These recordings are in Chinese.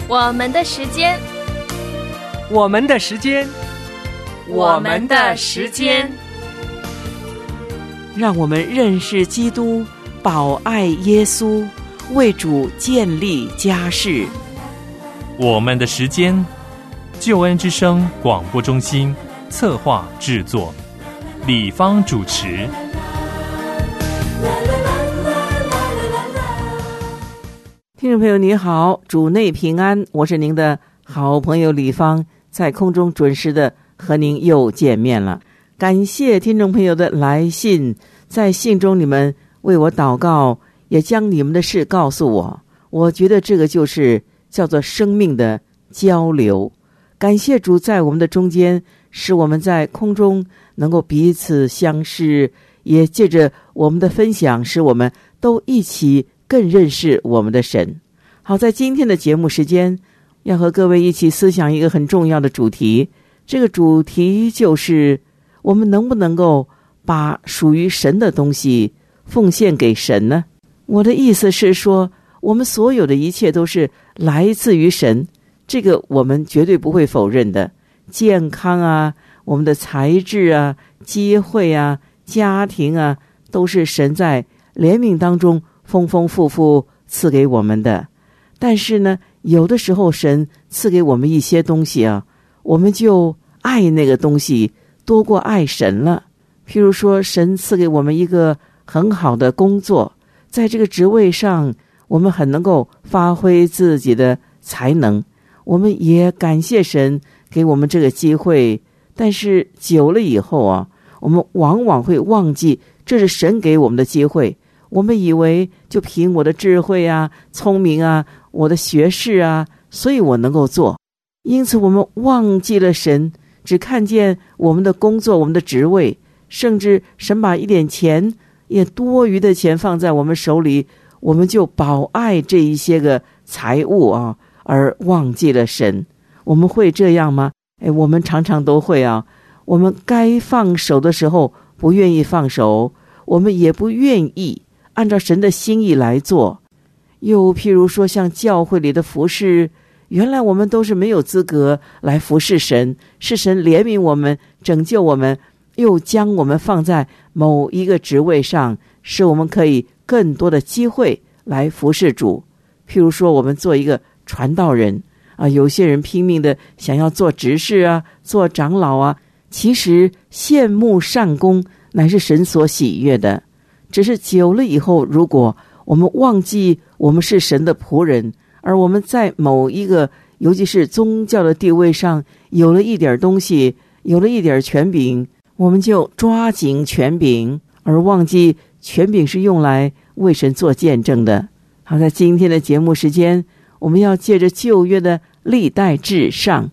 我们的时间， 我们的时间， 我们的时间， 让我们认识基督，保爱耶稣，为主建立家室。 我们的时间，救恩之声广播中心策划制作，李芳主持。 听众朋友你好，主内平安，我是您的好朋友李芳，在空中准时的和您又见面了。感谢听众朋友的来信，在信中你们为我祷告，也将你们的事告诉我，我觉得这个就是叫做生命的交流。感谢主在我们的中间，使我们在空中能够彼此相识，也借着我们的分享，使我们都一起更认识我们的神。好，在今天的节目时间，要和各位一起思想一个很重要的主题，这个主题就是我们能不能够把属于神的东西奉献给神呢？我的意思是说，我们所有的一切都是来自于神，这个我们绝对不会否认的。健康啊，我们的才智啊，机会啊，家庭啊，都是神在怜悯当中丰丰富富赐给我们的。但是呢，有的时候神赐给我们一些东西啊，我们就爱那个东西多过爱神了。譬如说，神赐给我们一个很好的工作，在这个职位上我们很能够发挥自己的才能，我们也感谢神给我们这个机会。但是久了以后啊，我们往往会忘记这是神给我们的机会，我们以为就凭我的智慧啊，聪明啊，我的学识啊，所以我能够做。因此我们忘记了神，只看见我们的工作，我们的职位，甚至神把一点钱，也多余的钱放在我们手里，我们就保爱这一些个财物啊，而忘记了神。我们会这样吗？我们常常都会啊。我们该放手的时候不愿意放手，我们也不愿意按照神的心意来做。又譬如说像教会里的服事，原来我们都是没有资格来服事神，是神怜悯我们，拯救我们，又将我们放在某一个职位上，使我们可以更多的机会来服事主。譬如说我们做一个传道人啊，有些人拼命的想要做执事啊，做长老啊，其实羡慕上功乃是神所喜悦的。只是久了以后，如果我们忘记我们是神的仆人，而我们在某一个尤其是宗教的地位上有了一点东西，有了一点权柄，我们就抓紧权柄，而忘记权柄是用来为神做见证的。好，在今天的节目时间，我们要借着旧约的历代志上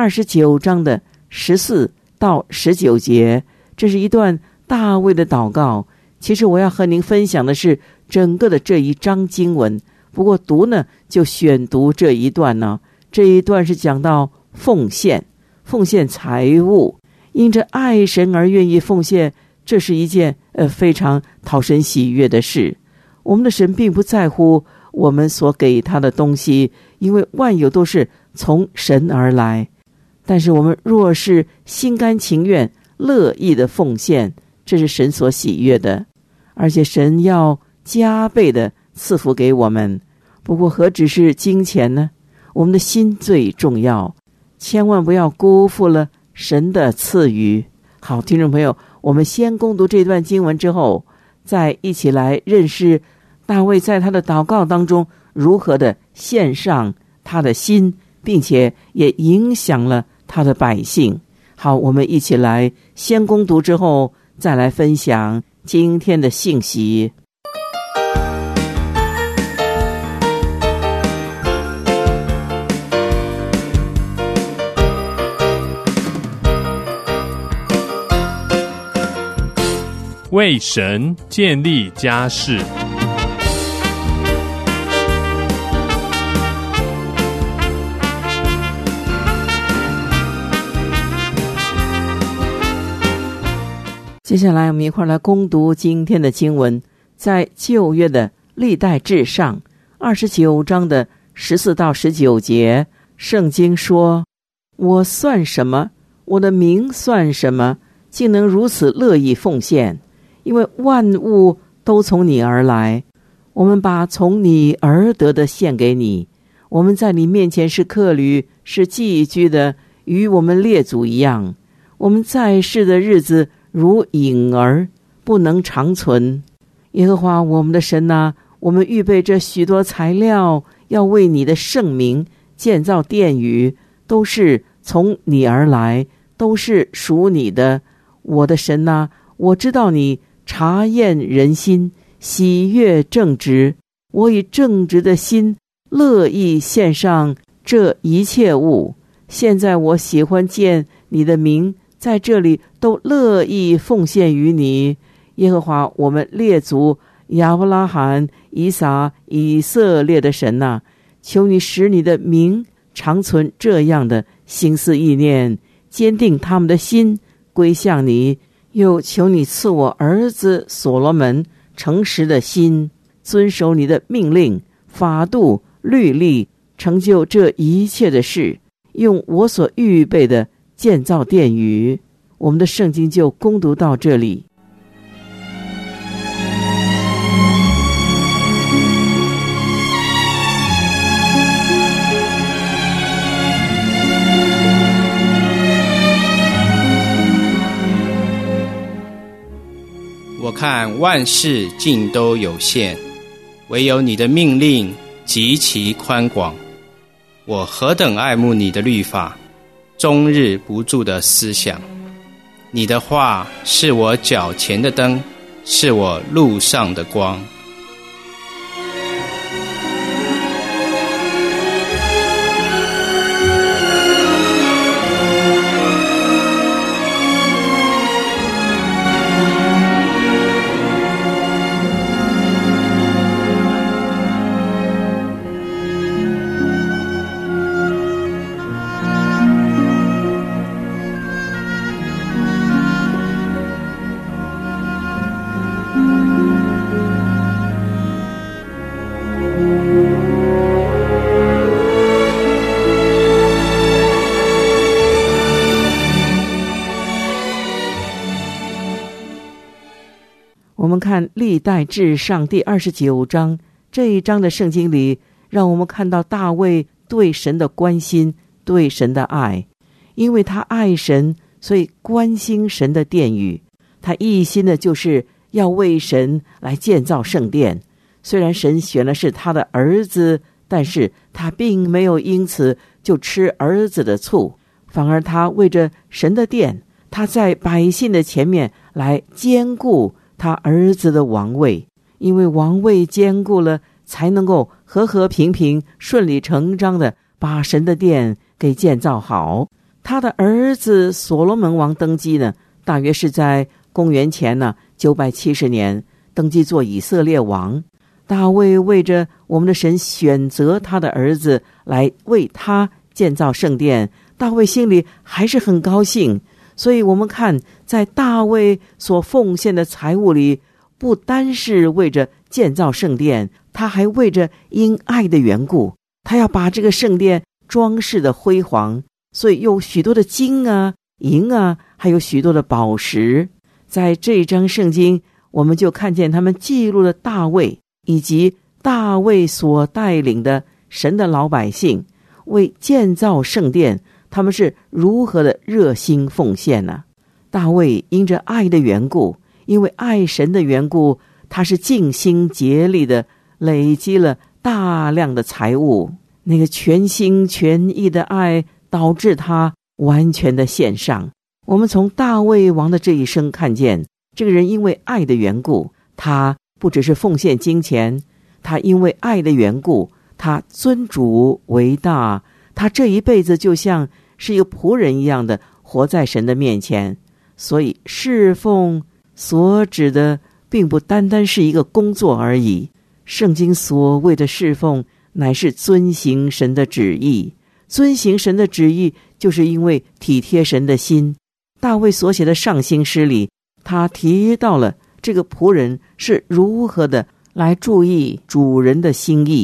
29章的14到19节，这是一段大卫的祷告。其实我要和您分享的是整个的这一章经文，不过读呢就选读这一段呢。这一段是讲到奉献财物，因着爱神而愿意奉献，这是一件非常讨神喜悦的事。我们的神并不在乎我们所给他的东西，因为万有都是从神而来。但是我们若是心甘情愿乐意的奉献，这是神所喜悦的，而且神要加倍的赐福给我们。不过何止是金钱呢？我们的心最重要，千万不要辜负了神的赐予。好，听众朋友，我们先攻读这段经文之后，再一起来认识大卫在他的祷告当中如何的献上他的心，并且也影响了他的百姓。好，我们一起来先攻读之后再来分享今天的信息。 为神建立家室。 接下来我们一块来攻读今天的经文，在旧约的历代志上29章的 14到19节，圣经说：我算什么？我的名算什么？竟能如此乐意奉献？因为万物都从你而来，我们把从你而得的献给你。我们在你面前是客旅，是寄居的，与我们列祖一样。我们在世的日子如影儿，不能长存。耶和华我们的神啊，我们预备这许多材料，要为你的圣名建造殿宇，都是从你而来，都是属你的。我的神啊，我知道你察验人心，喜悦正直。我以正直的心乐意献上这一切物。现在我喜欢见你的名在这里都乐意奉献于你。耶和华我们列祖亚伯拉罕、以撒、以色列的神啊，求你使你的名长存这样的心思意念，坚定他们的心归向你。又求你赐我儿子所罗门诚实的心，遵守你的命令、法度、律例，成就这一切的事，用我所预备的建造殿宇。我们的圣经就攻读到这里。 我看万事尽都有限，唯有你的命令极其宽广。我何等爱慕你的律法，终日不住的思想。你的话是我脚前的灯，是我路上的光。 我们看历代志上第29章，这一章的圣经里，让我们看到大卫对神的关心，对神的爱。因为他爱神，所以关心神的殿宇。他一心的就是要为神来建造圣殿。虽然神选的是他的儿子，但是他并没有因此就吃儿子的醋，反而他为着神的殿，他在百姓的前面来坚固他儿子的王位。因为王位坚固了，才能够和和平平、顺理成章的把神的殿给建造好。他的儿子所罗门王登基呢，大约是在公元前970年登基做以色列王。大卫为着我们的神选择他的儿子来为他建造圣殿，大卫心里还是很高兴。所以我们看在大卫所奉献的财物里，不单是为着建造圣殿，他还为着因爱的缘故，他要把这个圣殿装饰的辉煌，所以有许多的金啊、银啊，还有许多的宝石。在这一章圣经，我们就看见他们记录了大卫以及大卫所带领的神的老百姓为建造圣殿，他们是如何的热心奉献呢？大卫因着爱的缘故，因为爱神的缘故，他是尽心竭力的累积了大量的财物。那个全心全意的爱导致他完全的献上。我们从大卫王的这一生看见，这个人因为爱的缘故，他不只是奉献金钱，他因为爱的缘故，他尊主为大，他这一辈子就像是一个仆人一样的活在神的面前。所以侍奉所指的并不单单是一个工作而已，圣经所谓的侍奉乃是遵行神的旨意。遵行神的旨意，就是因为体贴神的心。大卫所写的上行诗里，他提到了这个仆人是如何的来注意主人的心意。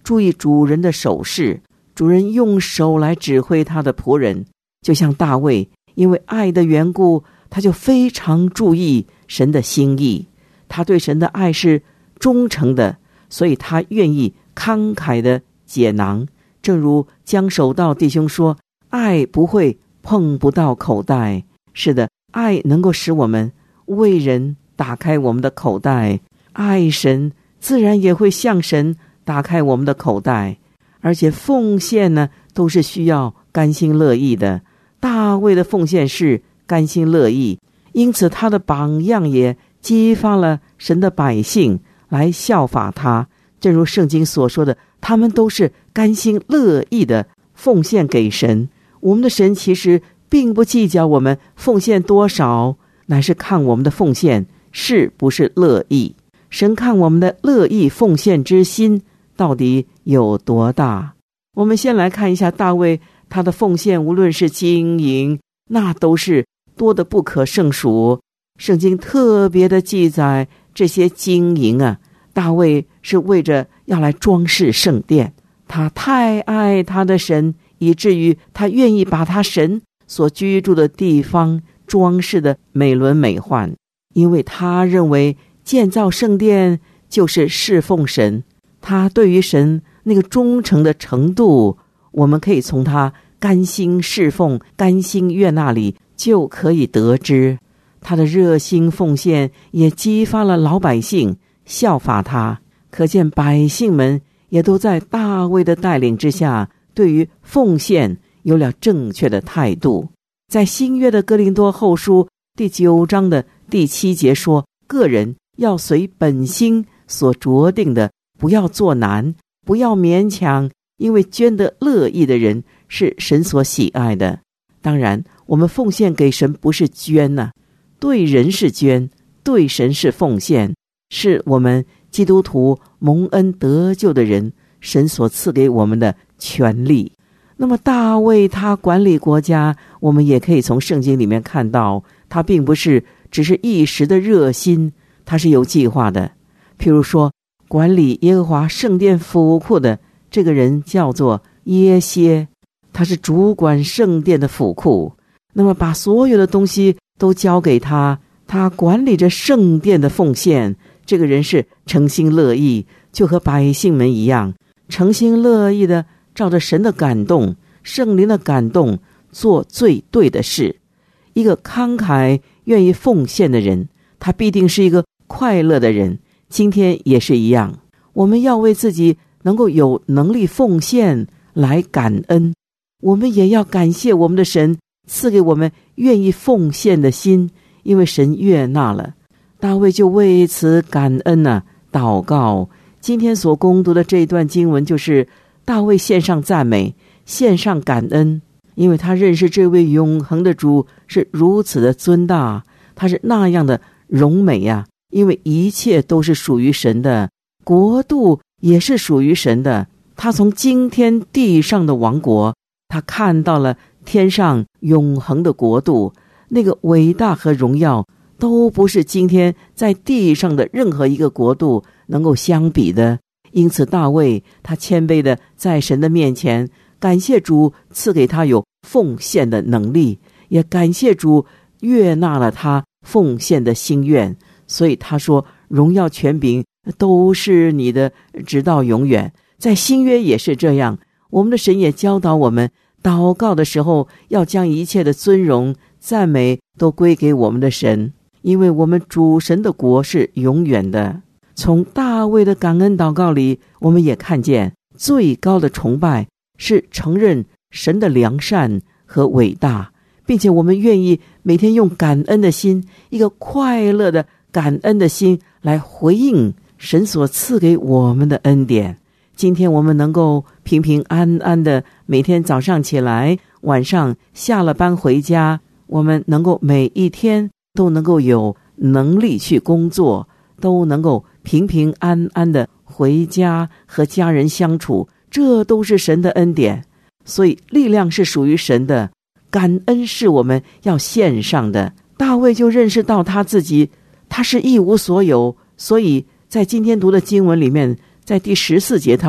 注意主人的手势，主人用手来指挥他的仆人。就像大卫，因为爱的缘故，他就非常注意神的心意，他对神的爱是忠诚的，所以他愿意慷慨的解囊。正如江守道弟兄说，爱不会碰不到口袋。是的，爱能够使我们为人打开我们的口袋，爱神自然也会向神打开我们的口袋。而且奉献呢，都是需要甘心乐意的。大卫的奉献是甘心乐意，因此他的榜样也激发了神的百姓来效法他。正如圣经所说的，他们都是甘心乐意的奉献给神。我们的神其实并不计较我们奉献多少，乃是看我们的奉献是不是乐意。神看我们的乐意奉献之心到底有多大。我们先来看一下大卫，他的奉献无论是金银，那都是多得不可胜数。圣经特别的记载这些金银啊，大卫是为着要来装饰圣殿。他太爱他的神，以至于他愿意把他神所居住的地方装饰的美轮美奂，因为他认为建造圣殿就是侍奉神。他对于神那个忠诚的程度，我们可以从他甘心侍奉、甘心悦纳里就可以得知。他的热心奉献也激发了老百姓效法他，可见百姓们也都在大卫的带领之下，对于奉献有了正确的态度。在新约的哥林多后书第9章的第7节说，个人要随本心所酌定的，不要做难，不要勉强，因为捐得乐意的人是神所喜爱的。当然，我们奉献给神不是捐啊，对人是捐，对神是奉献，是我们基督徒蒙恩得救的人神所赐给我们的权利。那么大卫他管理国家，我们也可以从圣经里面看到，他并不是只是一时的热心，他是有计划的。譬如说，管理耶和华圣殿府库的这个人叫做耶歇，他是主管圣殿的府库，那么把所有的东西都交给他，他管理着圣殿的奉献。这个人是诚心乐意，就和百姓们一样，诚心乐意的照着神的感动、圣灵的感动做最对的事。一个慷慨愿意奉献的人，他必定是一个快乐的人。今天也是一样，我们要为自己能够有能力奉献来感恩，我们也要感谢我们的神赐给我们愿意奉献的心，因为神悦纳了。大卫就为此感恩啊，祷告。今天所攻读的这一段经文就是大卫献上赞美，献上感恩，因为他认识这位永恒的主是如此的尊大，他是那样的荣美啊，因为一切都是属于神的，国度也是属于神的。他从今天地上的王国，他看到了天上永恒的国度，那个伟大和荣耀都不是今天在地上的任何一个国度能够相比的。因此大卫他谦卑的在神的面前感谢主赐给他有奉献的能力，也感谢主悦纳了他奉献的心愿。所以他说，荣耀权柄都是你的，直到永远。在新约也是这样，我们的神也教导我们，祷告的时候要将一切的尊荣赞美都归给我们的神，因为我们主神的国是永远的。从大卫的感恩祷告里，我们也看见最高的崇拜是承认神的良善和伟大，并且我们愿意每天用感恩的心，一个快乐的感恩的心来回应神所赐给我们的恩典。今天我们能够平平安安的每天早上起来，晚上下了班回家，我们能够每一天都能够有能力去工作，都能够平平安安的回家和家人相处，这都是神的恩典。所以力量是属于神的，感恩是我们要献上的。大卫就认识到他自己，他是一无所有，所以在今天读的经文里面，在第14节他说，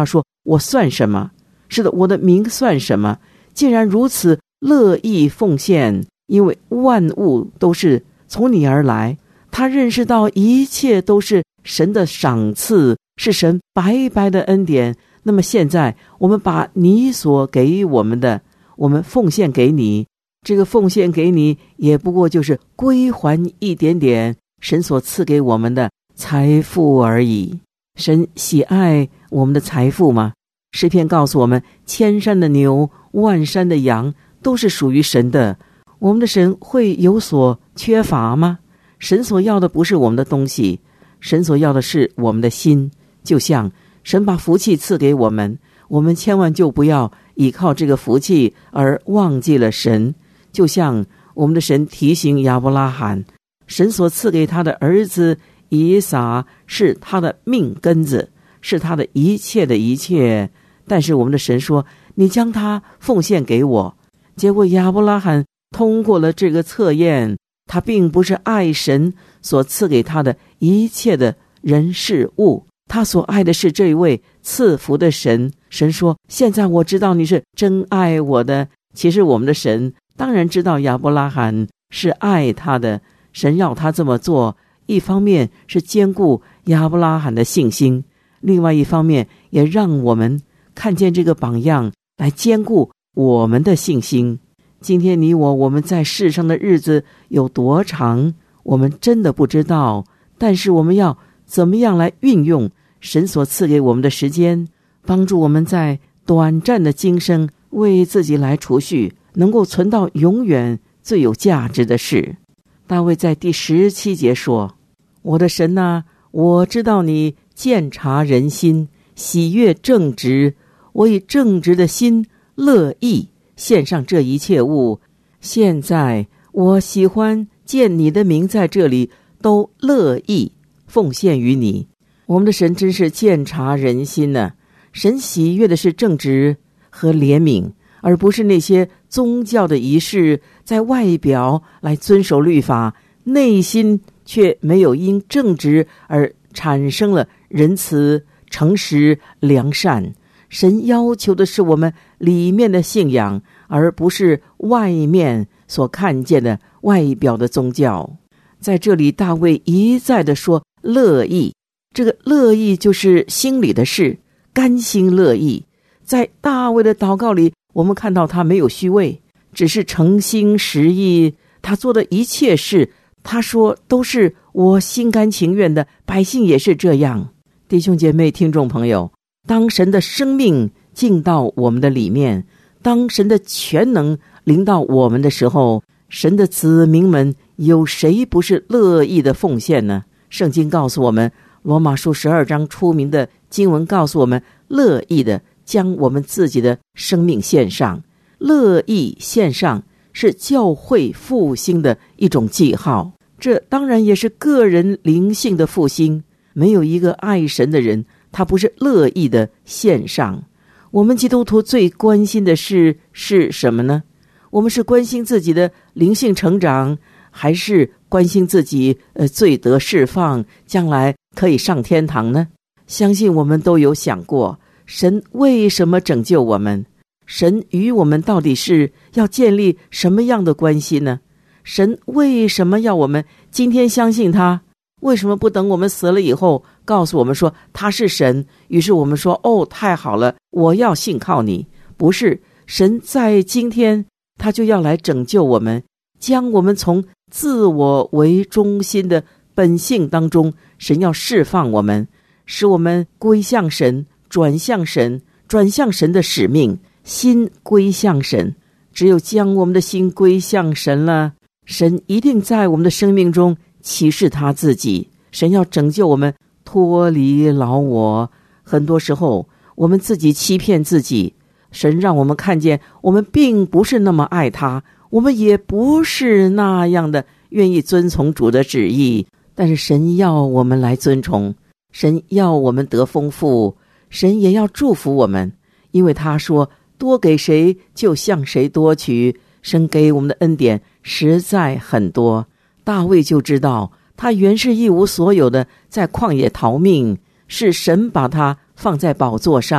我算什么？是的，我的名算什么？既然如此乐意奉献，因为万物都是从你而来。他认识到一切都是神的赏赐，是神白白的恩典。那么现在我们把你所给我们的，我们奉献给你，这个奉献给你也不过就是归还一点点神所赐给我们的财富而已。神喜爱我们的财富吗？诗篇告诉我们，千山的牛，万山的羊都是属于神的。我们的神会有所缺乏吗？神所要的不是我们的东西，神所要的是我们的心。就像神把福气赐给我们，我们千万就不要依靠这个福气而忘记了神。就像我们的神提醒亚伯拉罕，神所赐给他的儿子以撒是他的命根子，是他的一切的一切。但是我们的神说，你将他奉献给我。结果亚伯拉罕通过了这个测验，他并不是爱神所赐给他的一切的人事物，他所爱的是这位赐福的神。神说，现在我知道你是真爱我的。其实我们的神当然知道亚伯拉罕是爱他的，神要他这么做，一方面是兼顾亚伯拉罕的信心，另外一方面也让我们看见这个榜样来兼顾我们的信心。今天你我们在世上的日子有多长，我们真的不知道，但是我们要怎么样来运用神所赐给我们的时间，帮助我们在短暂的今生为自己来储蓄，能够存到永远最有价值的事。大卫在第17节说，我的神啊，我知道你鉴察人心，喜悦正直，我以正直的心乐意献上这一切物。现在我喜欢见你的名在这里，都乐意奉献于你。我们的神真是鉴察人心呢。神喜悦的是正直和怜悯，而不是那些宗教的仪式，在外表来遵守律法，内心却没有因正直而产生了仁慈、诚实、良善。神要求的是我们里面的信仰，而不是外面所看见的外表的宗教。在这里大卫一再的说乐意，这个乐意就是心里的事，甘心乐意。在大卫的祷告里，我们看到他没有虚伪，只是诚心实意。他做的一切事，他说都是我心甘情愿的，百姓也是这样。弟兄姐妹听众朋友，当神的生命进到我们的里面，当神的全能临到我们的时候，神的子民们有谁不是乐意的奉献呢？圣经告诉我们，罗马书12章出名的经文告诉我们，乐意的将我们自己的生命献上。乐意献上是教会复兴的一种记号，这当然也是个人灵性的复兴。没有一个爱神的人，他不是乐意的献上。我们基督徒最关心的事是什么呢？我们是关心自己的灵性成长，还是关心自己罪得释放，将来可以上天堂呢？相信我们都有想过，神为什么拯救我们？神与我们到底是要建立什么样的关系呢？神为什么要我们今天相信他？为什么不等我们死了以后告诉我们说他是神，于是我们说哦，太好了，我要信靠你？不是，神在今天他就要来拯救我们，将我们从自我为中心的本性当中，神要释放我们，使我们归向神，转向神，转向神的使命，心归向神。只有将我们的心归向神了，神一定在我们的生命中启示他自己。神要拯救我们脱离老我。很多时候我们自己欺骗自己，神让我们看见我们并不是那么爱他，我们也不是那样的愿意遵从主的旨意，但是神要我们来遵从，神要我们得丰富，神也要祝福我们，因为他说多给谁就向谁多取，神给我们的恩典实在很多。大卫就知道他原是一无所有的，在旷野逃命，是神把他放在宝座上，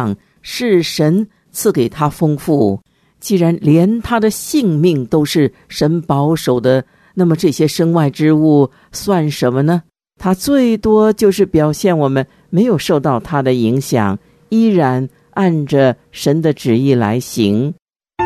是神赐给他丰富。既然连他的性命都是神保守的，那么这些身外之物算什么呢？他最多就是表现我们没有受到他的影响，依然按着神的旨意来行。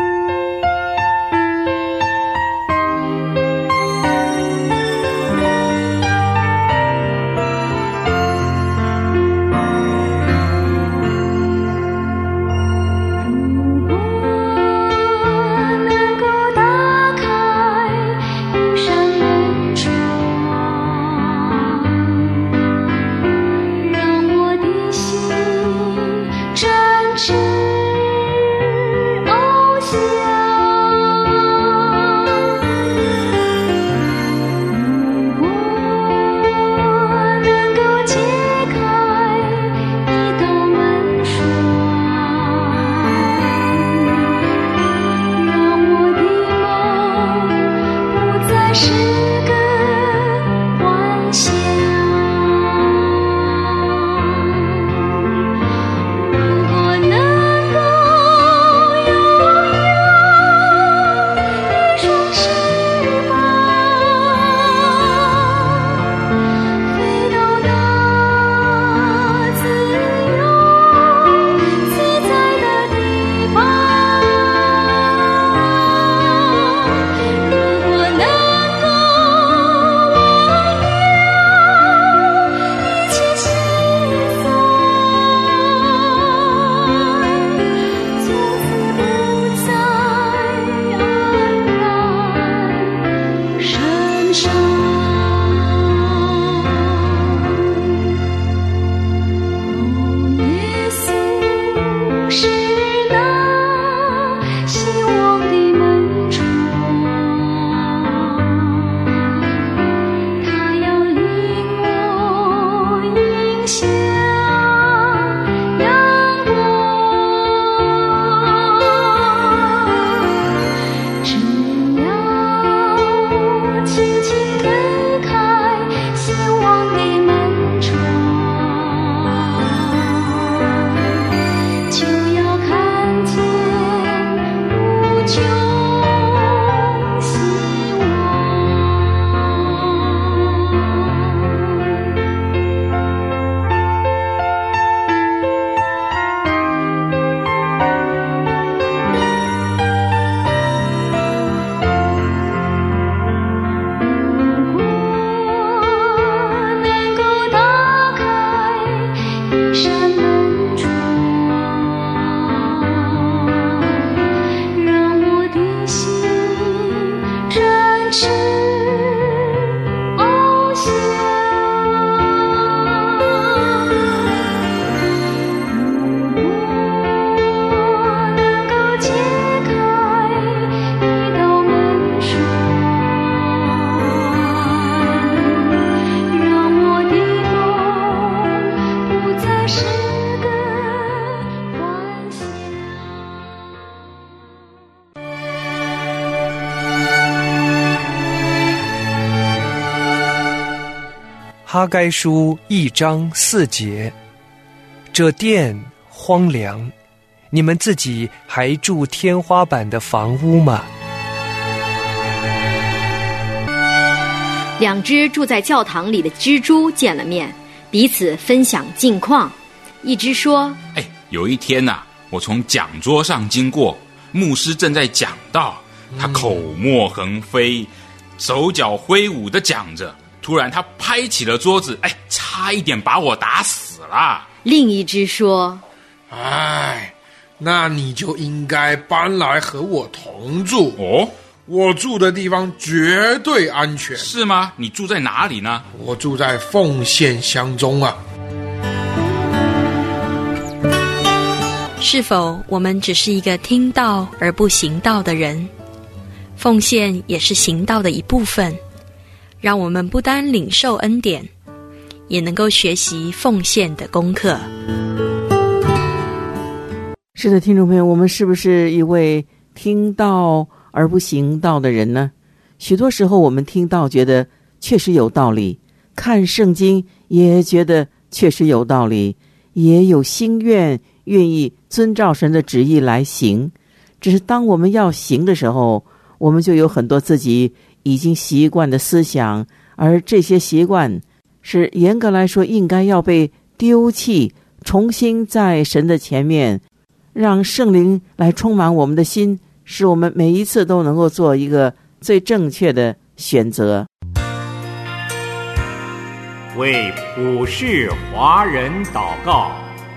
哈该书1章4节，这殿荒凉，你们自己还住天花板的房屋吗？ 两只住在教堂里的蜘蛛见了面，彼此分享近况。一只说： 有一天啊，我从讲桌上经过，牧师正在讲道，他口沫横飞，手脚挥舞地讲着，突然他拍起了桌子，差一点把我打死了。 另一只说： 那你就应该搬来和我同住哦， 我住的地方绝对安全。 是吗？你住在哪里呢？ 我住在奉献乡中啊。 是否我们只是一个听道而不行道的人？奉献也是行道的一部分，让我们不单领受恩典，也能够学习奉献的功课。 是的，听众朋友，我们是不是一位听道而不行道的人呢？许多时候我们听道觉得确实有道理，看圣经也觉得确实有道理，也有心愿愿意遵照神的旨意来行。只是当我们要行的时候，我们就有很多自己已经习惯的思想，而这些习惯是严格来说应该要被丢弃，重新在神的前面，让圣灵来充满我们的心，使我们每一次都能够做一个最正确的选择。 为普世华人祷告。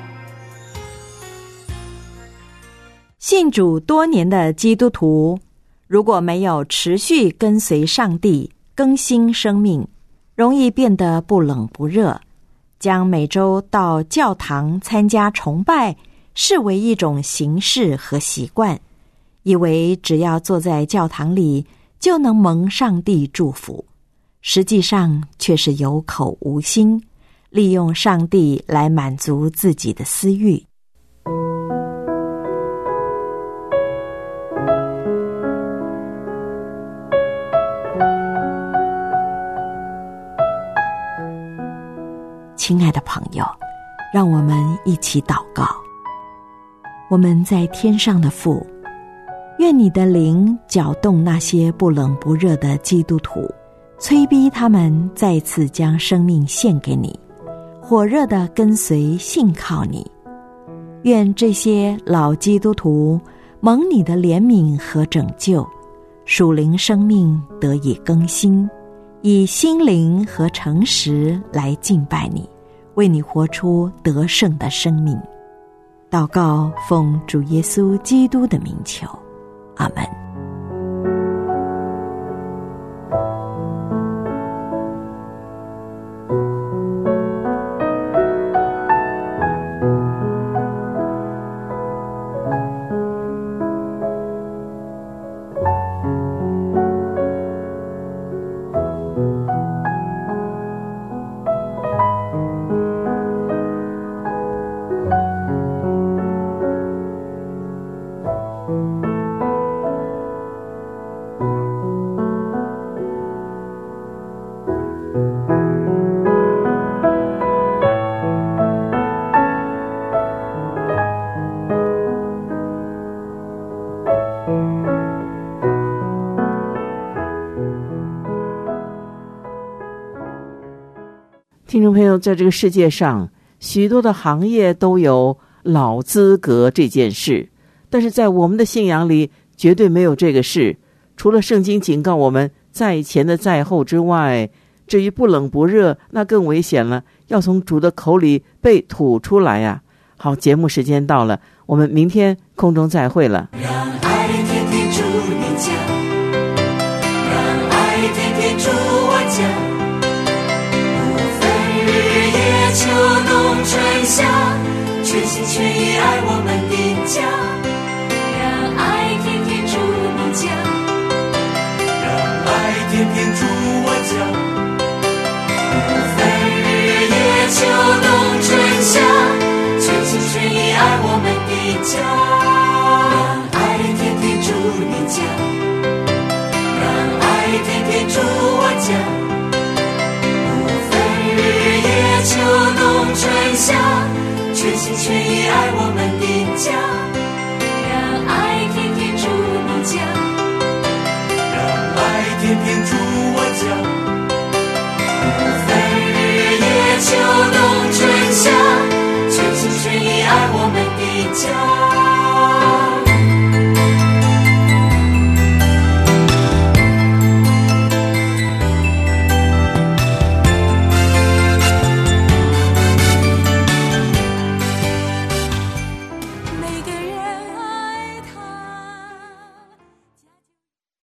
信主多年的基督徒，如果没有持续跟随上帝更新生命，容易变得不冷不热，将每周到教堂参加崇拜视为一种形式和习惯，以为只要坐在教堂里就能蒙上帝祝福，实际上却是有口无心，利用上帝来满足自己的私欲。亲爱的朋友，让我们一起祷告。我们在天上的父，愿你的灵搅动那些不冷不热的基督徒，催逼他们再次将生命献给你，火热地跟随信靠你。愿这些老基督徒蒙你的怜悯和拯救，属灵生命得以更新，以心灵和诚实来敬拜你，为你活出得胜的生命。祷告奉主耶稣基督的名求，阿们。 听众朋友，在这个世界上，许多的行业都有老资格这件事，但是在我们的信仰里绝对没有这个事。除了圣经警告我们在前的在后之外，至于不冷不热，那更危险了，要从主的口里被吐出来呀。好，节目时间到了，我们明天空中再会了。 让爱天天住你家，让爱天天住我家，秋冬春夏，全心全意爱我们的家。让爱天天住你家，让爱天天住我家。不分日夜秋冬春夏，全心全意爱我们的家。让爱天天住你家，让爱天天住我家。秋冬春夏，全心全意爱我们的家。让爱天天住你家，让爱天天住我家。不分日夜秋冬春夏，全心全意爱我们的家。